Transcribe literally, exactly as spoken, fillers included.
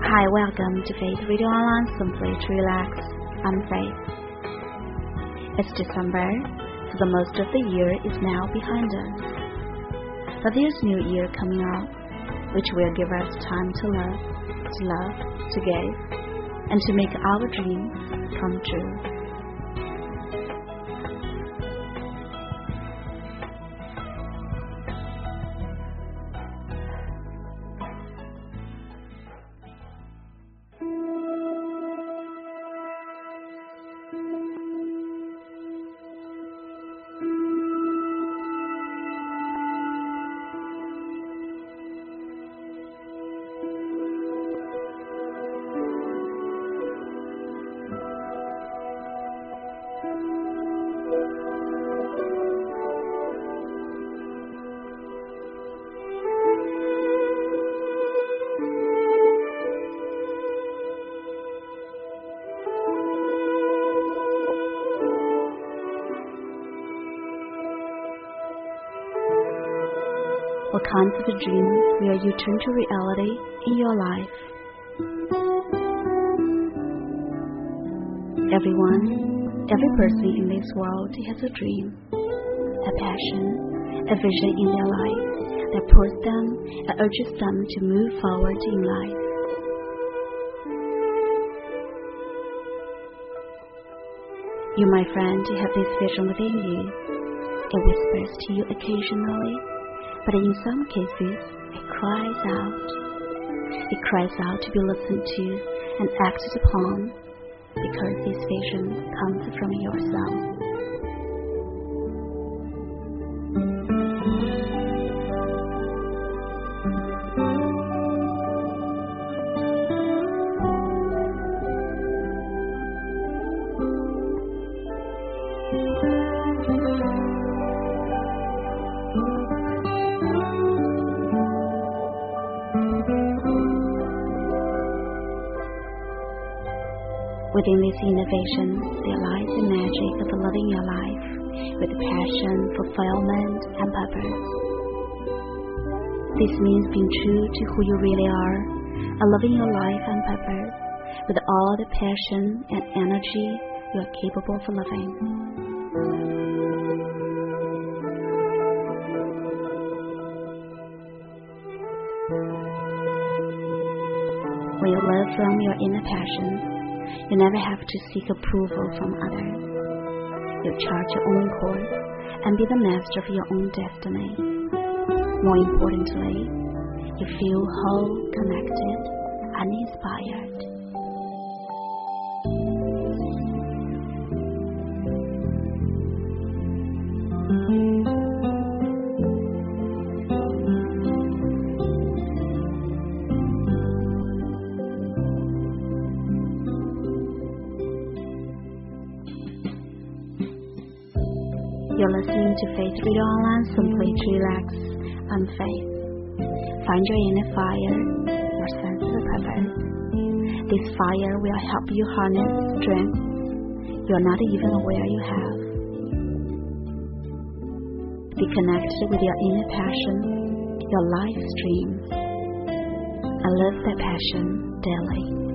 Hi, welcome to Faith Radio Online, simply to relax. I'm Faith. It's December, so the most of the year is now behind us. But there's new year coming up, which will give us time to love, to love, to give, and to make our dreams come true. What kinds of dreams will you turn to reality in your life? Everyone, every person in this world has a dream, a passion, a vision in their life that pulls them and urges them to move forward in life. You, my friend, have this vision within you. It whispers to you occasionally, but in some cases, it cries out. It cries out to be listened to and acted upon, because this vision comes from yourself. Within this innovation, there lies the magic of living your life with passion, fulfillment, and purpose. This means being true to who you really are and living your life and purpose with all the passion and energy you are capable of living. When you live from your inner passion, you never have to seek approval from others. You chart your own course and be the master of your own destiny. More importantly, you feel whole, connected, and inspired. You're listening to Faith Radio Online, simply to relax. I'm Faith. Find your inner fire, your sense of purpose. This fire will help you harness strength you're not even aware you have. Be connected with your inner passion, your life streams, and live that passion daily.